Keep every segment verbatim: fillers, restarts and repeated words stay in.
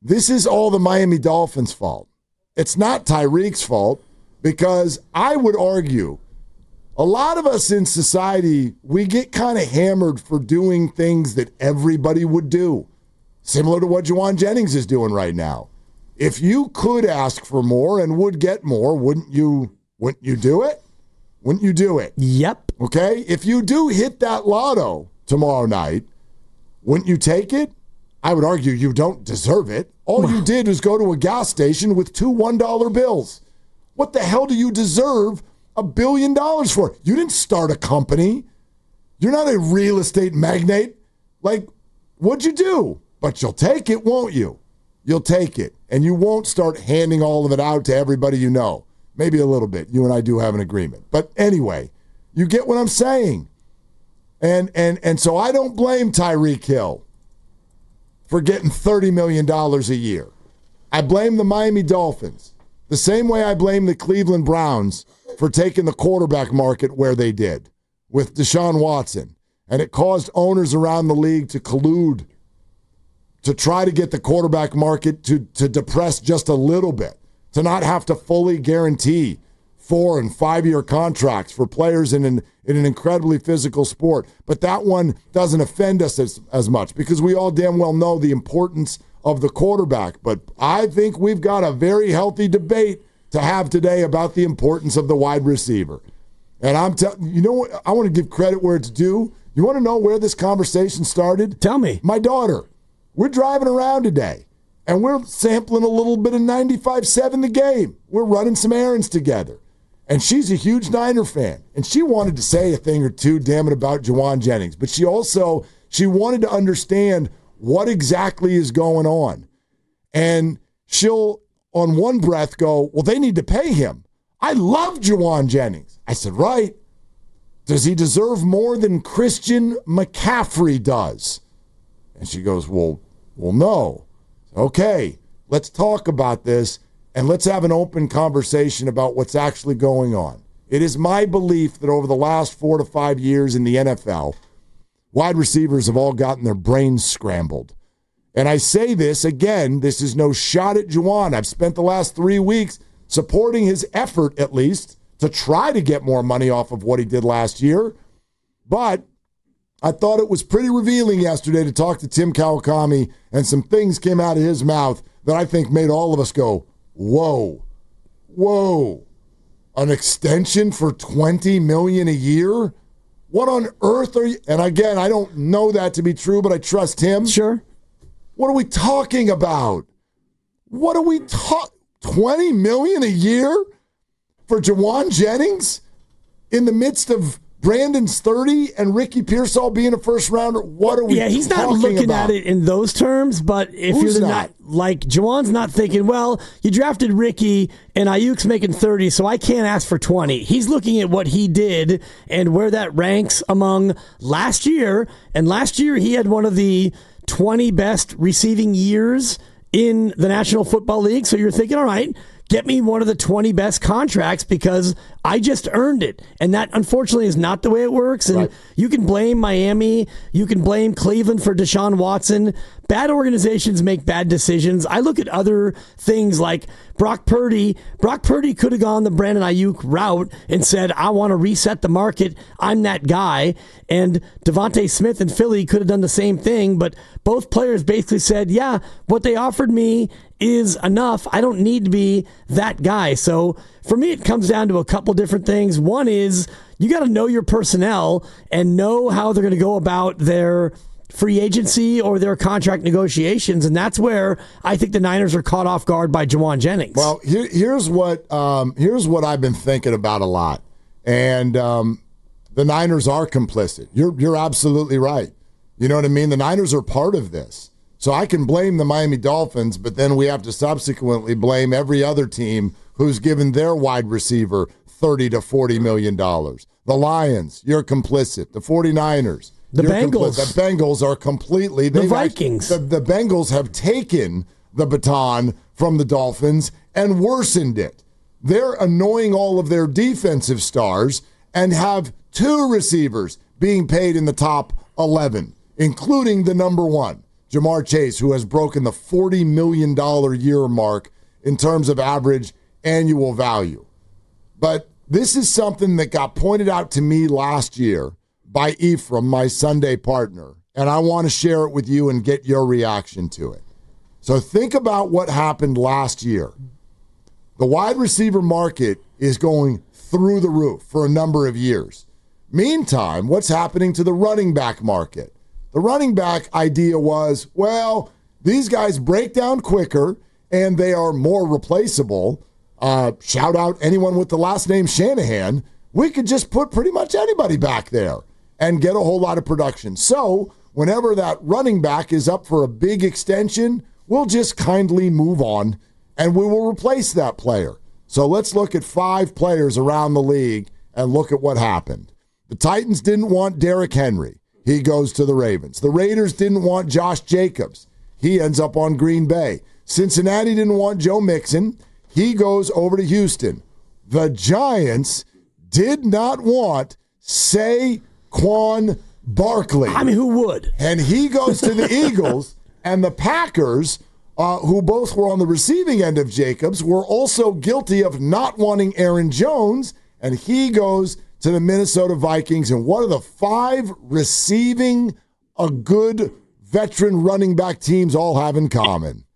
this is all the Miami Dolphins' fault. It's not Tyreek's fault, because I would argue a lot of us in society, we get kind of hammered for doing things that everybody would do, similar to what Jauan Jennings is doing right now. If you could ask for more and would get more, wouldn't you, wouldn't you do it? Wouldn't you do it? Yep. Okay? If you do hit that lotto tomorrow night, wouldn't you take it? I would argue you don't deserve it. All you did was go to a gas station with two one dollar bills. What the hell do you deserve a billion dollars for? You didn't start a company. You're not a real estate magnate. Like, what'd you do? But you'll take it, won't you? You'll take it. And you won't start handing all of it out to everybody you know. Maybe a little bit. You and I do have an agreement. But anyway, you get what I'm saying. And and and so I don't blame Tyreek Hill for getting thirty million dollars a year. I blame the Miami Dolphins the same way I blame the Cleveland Browns for taking the quarterback market where they did with Deshaun Watson. And it caused owners around the league to collude to try to get the quarterback market to, to depress just a little bit, to not have to fully guarantee four- and five-year contracts for players in an, in an incredibly physical sport. But that one doesn't offend us as, as much because we all damn well know the importance of the quarterback. But I think we've got a very healthy debate to have today about the importance of the wide receiver. And I'm telling you know what? I want to give credit where it's due. You want to know where this conversation started? Tell me. My daughter. We're driving around today, and we're sampling a little bit of ninety-five seven The Game. We're running some errands together. And she's a huge Niner fan. And she wanted to say a thing or two, damn it, about Jauan Jennings. But she also, she wanted to understand what exactly is going on. And she'll, on one breath, go, well, they need to pay him. I love Jauan Jennings. I said, right. Does he deserve more than Christian McCaffrey does? And she goes, well, well, no. Okay, let's talk about this, and let's have an open conversation about what's actually going on. It is my belief that over the last four to five years in the N F L, wide receivers have all gotten their brains scrambled. And I say this, again, this is no shot at Jauan. I've spent the last three weeks supporting his effort, at least, to try to get more money off of what he did last year. But I thought it was pretty revealing yesterday to talk to Tim Kawakami, and some things came out of his mouth that I think made all of us go, whoa, whoa, an extension for twenty million dollars a year? What on earth are you? And again, I don't know that to be true, but I trust him. Sure. What are we talking about? What are we talking? twenty million dollars a year for Jauan Jennings in the midst of Brandon's thirty and Ricky Pearsall being a first rounder? What are we Yeah, he's not talking looking about? at it in those terms, but if Who's you're not? not, like, Jauan's not thinking, well, you drafted Ricky and Ayuk's making thirty, so I can't ask for twenty. He's looking at what he did and where that ranks among last year, and last year he had one of the twenty best receiving years in the National Football League, so you're thinking, all right, get me one of the twenty best contracts because I just earned it. And that, unfortunately, is not the way it works. And Right. you can blame Miami. You can blame Cleveland for Deshaun Watson. Bad organizations make bad decisions. I look at other things like Brock Purdy. Brock Purdy could have gone the Brandon Ayuk route and said, I want to reset the market. I'm that guy. And Devontae Smith and Philly could have done the same thing. But both players basically said, yeah, what they offered me is enough. I don't need to be that guy. So for me, it comes down to a couple different things. One is you got to know your personnel and know how they're going to go about their free agency or their contract negotiations. And that's where I think the Niners are caught off guard by Jauan Jennings. Well, here, here's what um, here's what I've been thinking about a lot. And um, the Niners are complicit. You're you're absolutely right. You know what I mean? The Niners are part of this. So I can blame the Miami Dolphins, but then we have to subsequently blame every other team who's given their wide receiver thirty to forty million dollars. The Lions, you're complicit. The 49ers, The you're Bengals. complicit. The Bengals are completely. The they've Vikings. Actually, the, the Bengals have taken the baton from the Dolphins and worsened it. They're annoying all of their defensive stars and have two receivers being paid in the top eleven, including the number one. Jamar Chase, who has broken the forty million dollars a year mark in terms of average annual value. But this is something that got pointed out to me last year by Ephraim, my Sunday partner, and I want to share it with you and get your reaction to it. So think about what happened last year. The wide receiver market is going through the roof for a number of years. Meantime, what's happening to the running back market? The running back idea was, well, these guys break down quicker and they are more replaceable. Uh, shout out anyone with the last name Shanahan. We could just put pretty much anybody back there and get a whole lot of production. So whenever that running back is up for a big extension, we'll just kindly move on and we will replace that player. So let's look at five players around the league and look at what happened. The Titans didn't want Derrick Henry. He goes to the Ravens. The Raiders didn't want Josh Jacobs. He ends up on Green Bay. Cincinnati didn't want Joe Mixon. He goes over to Houston. The Giants did not want Saquon Barkley. I mean, who would? And he goes to the Eagles, and the Packers, uh, who both were on the receiving end of Jacobs, were also guilty of not wanting Aaron Jones, and he goes to the Minnesota Vikings. And what are the five receiving a good veteran running back teams all have in common?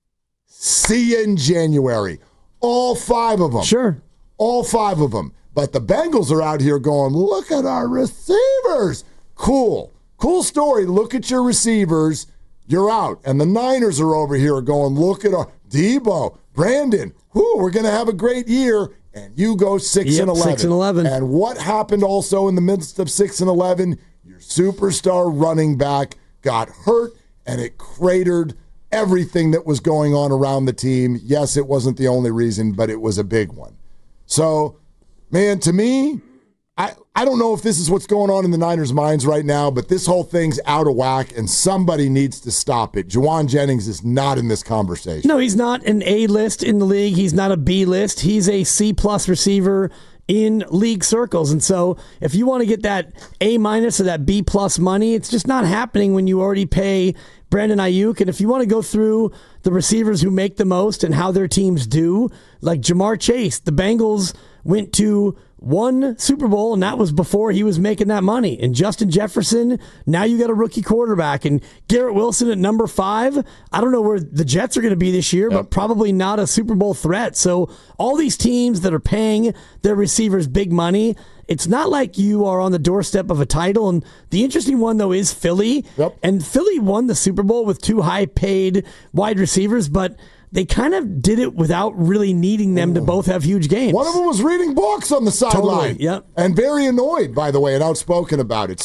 See you in January. All five of them. Sure. All five of them. But the Bengals are out here going, look at our receivers. Cool. Cool story. Look at your receivers. You're out. And the Niners are over here going, look at our Debo, Brandon. Whoo, we're going to have a great year. And you go six yep, and eleven. Six and eleven. And what happened also in the midst of six and eleven? Your superstar running back got hurt, and it cratered everything that was going on around the team. Yes, it wasn't the only reason, but it was a big one. So, man, to me, I, I don't know if this is what's going on in the Niners' minds right now, but this whole thing's out of whack, and somebody needs to stop it. Juwan Jennings is not in this conversation. No, he's not an A-list in the league. He's not a B-list. He's a C-plus receiver in league circles. And so if you want to get that A-minus or that B-plus money, it's just not happening when you already pay Brandon Ayuk. And if you want to go through the receivers who make the most and how their teams do, like Jamar Chase, the Bengals went to one Super Bowl, and that was before he was making that money. And Justin Jefferson, now you got a rookie quarterback. And Garrett Wilson at number five, I don't know where the Jets are going to be this year, yep. but probably not a Super Bowl threat. So all these teams that are paying their receivers big money, it's not like you are on the doorstep of a title. And the interesting one, though, is Philly. Yep. And Philly won the Super Bowl with two high-paid wide receivers, but they kind of did it without really needing them to both have huge games. One of them was reading books on the sideline. Totally, yep. And very annoyed, by the way, and outspoken about it.